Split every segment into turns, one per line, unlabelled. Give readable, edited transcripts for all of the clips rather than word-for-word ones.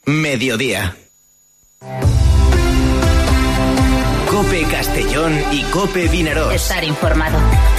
Mediodía. COPE Castellón y COPE Vinaròs.
Estar informado.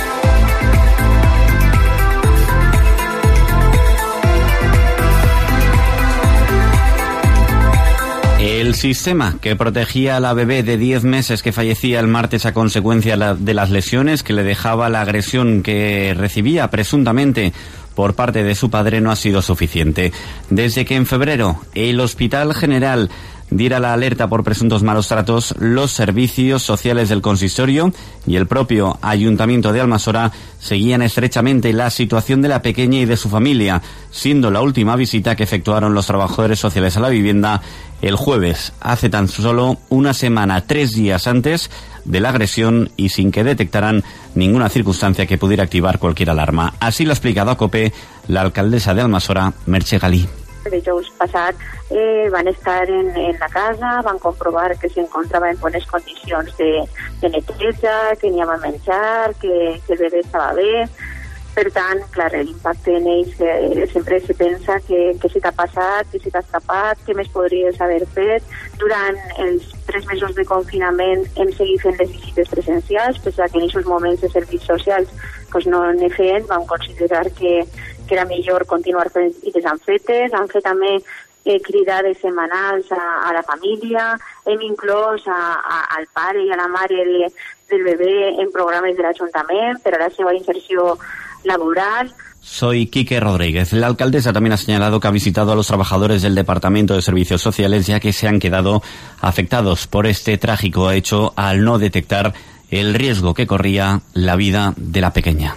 El sistema que protegía a la bebé de 10 meses que fallecía el martes a consecuencia de las lesiones que le dejaba la agresión que recibía presuntamente por parte de su padre no ha sido suficiente. Desde que en febrero el Hospital General diera la alerta por presuntos malos tratos, los servicios sociales del consistorio y el propio Ayuntamiento de Almassora seguían estrechamente la situación de la pequeña y de su familia, siendo la última visita que efectuaron los trabajadores sociales a la vivienda el jueves, hace tan solo una semana, 3 días antes de la agresión y sin que detectaran ninguna circunstancia que pudiera activar cualquier alarma. Así lo ha explicado a COPE la alcaldesa de Almassora, Merche Galí.
El dijous passat van estar en la casa, van comprovar que s'encontrava en bones condicions de neteja, que n'hi havia menjar, que el bebè estava bé. Per tant, clar, l'impacte en ells sempre se pensa que se t'ha passat, que se t'ha escapat, què més podries haver fet. Durant els 3 mesos de confinament hem seguit fent les visites presencials, perquè en aquests moments de serveis socials no n'he fet, vam considerar que era millor continuar fent i les han fetes. Han fet també cridades setmanals a la família, hem inclòs al pare i a la mare del bebè en programes de l'Ajuntament per a la seva inserció laboral.
Soy Quique Rodríguez. La alcaldesa también ha señalado que ha visitado a los trabajadores del Departamento de Servicios Sociales, ya que se han quedado afectados por este trágico hecho al no detectar el riesgo que corría la vida de la pequeña.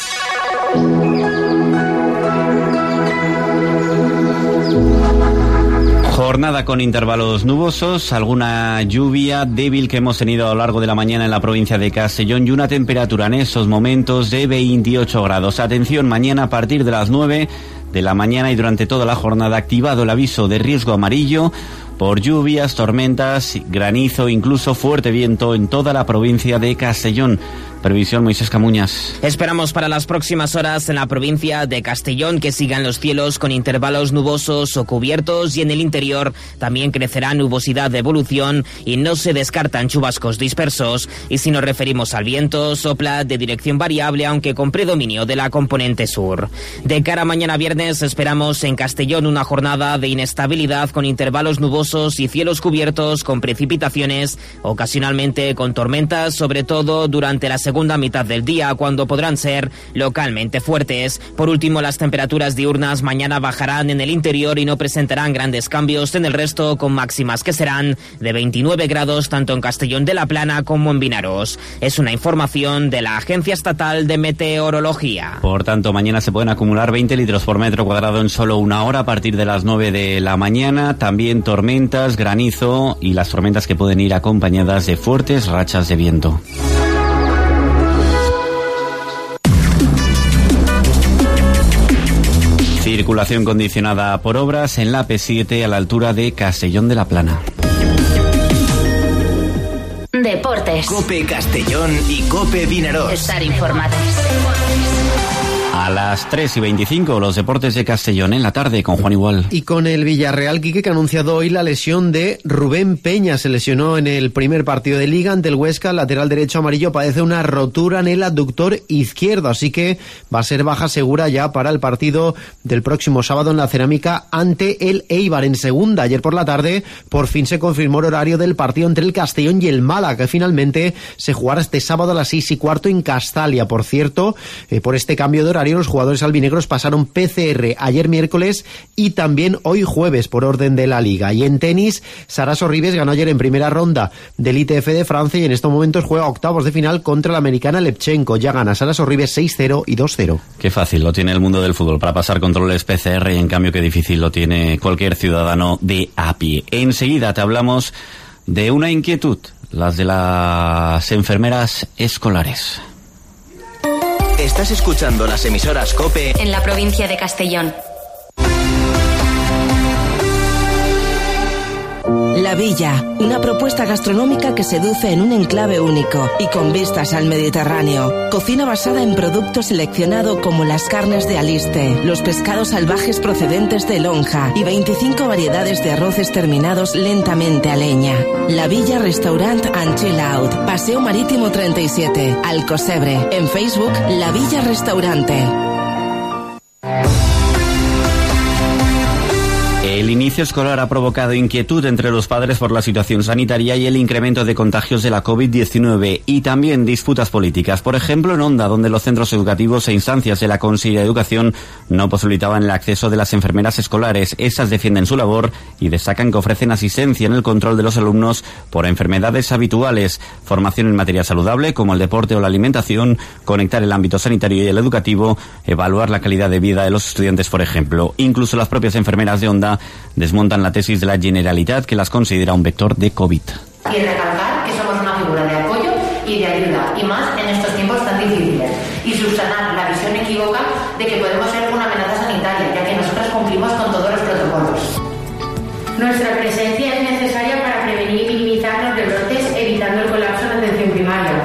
Jornada con intervalos nubosos, alguna lluvia débil que hemos tenido a lo largo de la mañana en la provincia de Castellón y una temperatura en esos momentos de 28 grados. Atención, mañana a partir de las 9 de la mañana y durante toda la jornada activado el aviso de riesgo amarillo por lluvias, tormentas, granizo, incluso fuerte viento en toda la provincia de Castellón. Previsión, Moisés Camuñas.
Esperamos para las próximas horas en la provincia de Castellón que sigan los cielos con intervalos nubosos o cubiertos, y en el interior también crecerá nubosidad de evolución y no se descartan chubascos dispersos. Y si nos referimos al viento, sopla de dirección variable, aunque con predominio de la componente sur. De cara a mañana viernes esperamos en Castellón una jornada de inestabilidad con intervalos nubosos y cielos cubiertos con precipitaciones, ocasionalmente con tormentas, sobre todo durante la segunda mitad del día, cuando podrán ser localmente fuertes. Por último, las temperaturas diurnas mañana bajarán en el interior y no presentarán grandes cambios en el resto, con máximas que serán de 29 grados tanto en Castellón de la Plana como en Vinaròs. Es una información de la Agencia Estatal de Meteorología.
Por tanto, mañana se pueden acumular 20 litros por metro cuadrado en solo una hora a partir de las 9 de la mañana. También tormentas, granizo y las tormentas que pueden ir acompañadas de fuertes rachas de viento. Circulación condicionada por obras en la P7 a la altura de Castellón de la Plana.
Deportes.
COPE Castellón y COPE Vinaròs.
Estar informados.
A las 3:25, los deportes de Castellón en la tarde con Juan Igual.
Y con el Villarreal, Quique, que ha anunciado hoy la lesión de Rubén Peña. Se lesionó en el primer partido de Liga ante el Huesca. El lateral derecho amarillo padece una rotura en el aductor izquierdo, así que va a ser baja segura ya para el partido del próximo sábado en la Cerámica ante el Eibar en segunda. Ayer por la tarde por fin se confirmó el horario del partido entre el Castellón y el Málaga, que finalmente se jugará este sábado a las 6:15 en Castalia. Por cierto, por este cambio de horario, los jugadores albinegros pasaron PCR ayer miércoles y también hoy jueves por orden de la Liga. Y en tenis, Sara Sorribes ganó ayer en primera ronda del ITF de Francia y en estos momentos juega octavos de final contra la americana Levchenko. Ya gana Sara Sorribes 6-0 y 2-0.
Qué fácil lo tiene el mundo del fútbol para pasar controles PCR, y en cambio qué difícil lo tiene cualquier ciudadano de a pie. Enseguida te hablamos de una inquietud, las de las enfermeras escolares.
Estás escuchando las emisoras COPE
en la provincia de Castellón.
La La Villa, una propuesta gastronómica que seduce en un enclave único y con vistas al Mediterráneo. Cocina basada en productos seleccionados como las carnes de aliste, los pescados salvajes procedentes de Lonja y 25 variedades de arroces terminados lentamente a leña. La Villa Restaurant and Chill Out, Paseo Marítimo 37, Alcocebre. En Facebook, La Villa Restaurante.
El inicio escolar ha provocado inquietud entre los padres por la situación sanitaria y el incremento de contagios de la COVID-19 y también disputas políticas. Por ejemplo, en Onda, donde los centros educativos e instancias de la Consellería de Educación no posibilitaban el acceso de las enfermeras escolares. Estas defienden su labor y destacan que ofrecen asistencia en el control de los alumnos por enfermedades habituales, formación en materia saludable como el deporte o la alimentación, conectar el ámbito sanitario y el educativo, evaluar la calidad de vida de los estudiantes, por ejemplo. Incluso las propias enfermeras de Onda desmontan la tesis de la Generalitat, que las considera un vector de COVID.
Y recalcar que somos una figura de apoyo y de ayuda, y más en estos tiempos tan difíciles, y subsanar la visión equívoca de que podemos ser una amenaza sanitaria, ya que nosotros cumplimos con todos los protocolos.
Nuestra presencia es necesaria para prevenir y minimizar los rebrotes, evitando el colapso en la atención primaria.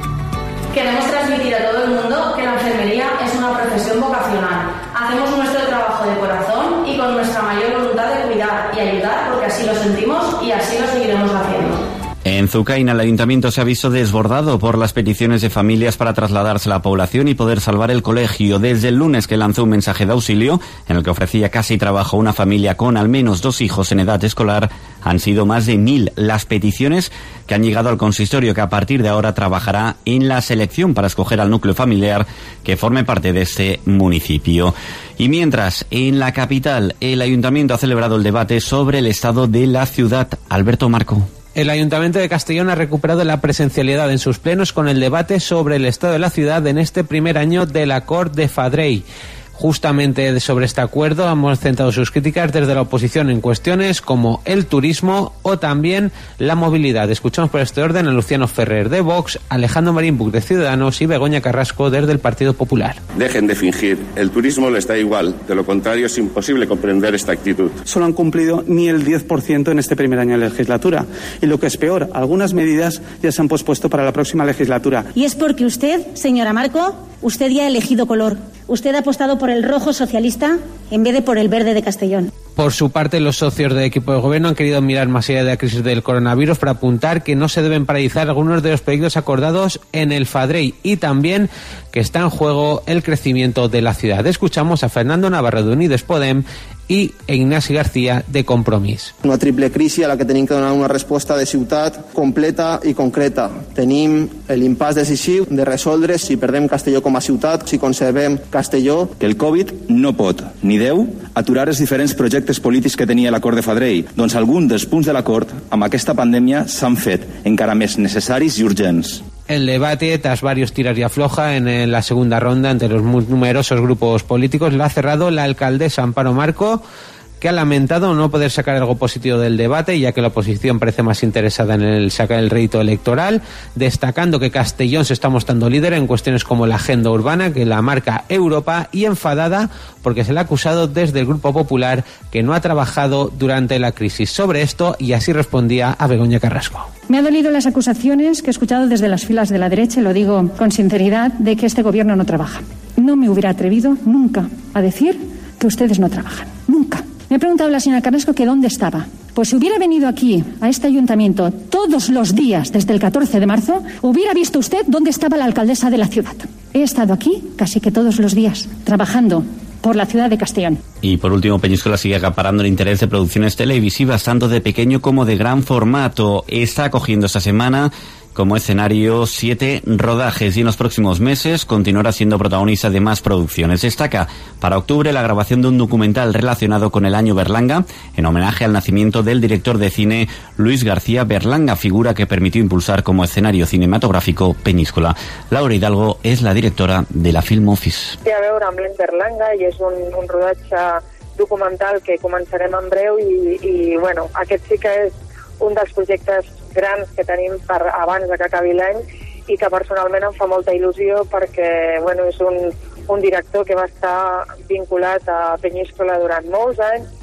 Queremos transmitir a todo el mundo que la enfermería es una profesión vocacional. Hacemos nuestro trabajo de corazón y con nuestra mayor voluntad de cuidar y ayudar, porque así lo sentimos y así lo seguiremos haciendo.
En Zucaina, el ayuntamiento se ha visto desbordado por las peticiones de familias para trasladarse a la población y poder salvar el colegio. Desde el lunes, que lanzó un mensaje de auxilio en el que ofrecía casa y trabajo a una familia con al menos 2 hijos en edad escolar, han sido más de 1.000 las peticiones que han llegado al consistorio, que a partir de ahora trabajará en la selección para escoger al núcleo familiar que forme parte de este municipio. Y mientras, en la capital, el ayuntamiento ha celebrado el debate sobre el estado de la ciudad. Alberto Marco.
El Ayuntamiento de Castellón ha recuperado la presencialidad en sus plenos con el debate sobre el estado de la ciudad en este primer año del Acord de Fadrell. Justamente sobre este acuerdo hemos centrado sus críticas desde la oposición en cuestiones como el turismo o también la movilidad. Escuchamos por este orden a Luciano Ferrer de Vox, Alejandro Marín Buch de Ciudadanos y Begoña Carrasco desde el Partido Popular.
Dejen de fingir, el turismo les da igual, de lo contrario es imposible comprender esta actitud.
Solo han cumplido ni el 10% en este primer año de legislatura y lo que es peor, algunas medidas ya se han pospuesto para la próxima legislatura.
Y es porque usted, señora Marco, usted ya ha elegido color. Usted ha apostado por el rojo socialista en vez de por el verde de Castellón.
Por su parte, los socios del equipo de gobierno han querido mirar más allá de la crisis del coronavirus para apuntar que no se deben paralizar algunos de los proyectos acordados en el Fadrell y también que está en juego el crecimiento de la ciudad. Escuchamos a Fernando Navarro de Unides Podem i Ignasi García de Compromís.
Una triple crisi a la que tenim que donar una resposta de ciutat completa i concreta. Tenim l'impàs decisiu de resoldre si perdem Castelló com a ciutat, si conservem Castelló.
Que el Covid no pot, ni deu, aturar els diferents projectes polítics que tenia l'acord de Fadrell. Doncs alguns dels punts de l'acord amb aquesta pandèmia s'han fet encara més necessaris i urgents.
El debate, tras varios tiras y afloja en la segunda ronda entre los numerosos grupos políticos, la ha cerrado la alcaldesa Amparo Marco, que ha lamentado no poder sacar algo positivo del debate, ya que la oposición parece más interesada en el sacar el rédito electoral, destacando que Castellón se está mostrando líder en cuestiones como la agenda urbana, que la marca Europa, y enfadada porque se le ha acusado desde el Grupo Popular que no ha trabajado durante la crisis. Sobre esto, y así respondía a Begoña Carrasco.
Me ha dolido las acusaciones que he escuchado desde las filas de la derecha, y lo digo con sinceridad, de que este gobierno no trabaja. No me hubiera atrevido nunca a decir que ustedes no trabajan. Nunca. Me ha preguntado la señora Carrasco que dónde estaba. Pues si hubiera venido aquí, a este ayuntamiento, todos los días desde el 14 de marzo, hubiera visto usted dónde estaba la alcaldesa de la ciudad. He estado aquí casi que todos los días, trabajando por la ciudad de Castellón.
Y por último, Peñíscola sigue acaparando el interés de producciones televisivas, tanto de pequeño como de gran formato. Está acogiendo esta semana como escenario 7 rodajes y en los próximos meses continuará siendo protagonista de más producciones. Destaca para octubre la grabación de un documental relacionado con el año Berlanga, en homenaje al nacimiento del director de cine Luis García Berlanga, figura que permitió impulsar como escenario cinematográfico Peñíscola. Laura Hidalgo és la directora de la Film Office.
Té a veure amb l'any Berlanga i és un rodatge documental que començarem en breu i bueno, aquest sí que és un dels projectes grans que tenim per abans de que acabi l'any i que personalment em fa molta il·lusió perquè bueno, és un director que va estar vinculat a Peñíscola durant molts anys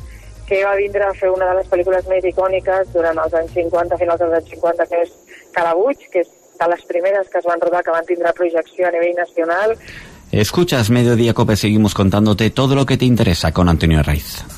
que va vindre a fer una de les pel·lícules més icòniques durant els anys 50, finals dels anys 50, que és Calabuig, que és de les primeres que es van rodar, que van tindre projecció a nivell nacional.
Escuchas Mediodía Cope, seguimos contándote todo lo que te interesa con Antonio Herraiz.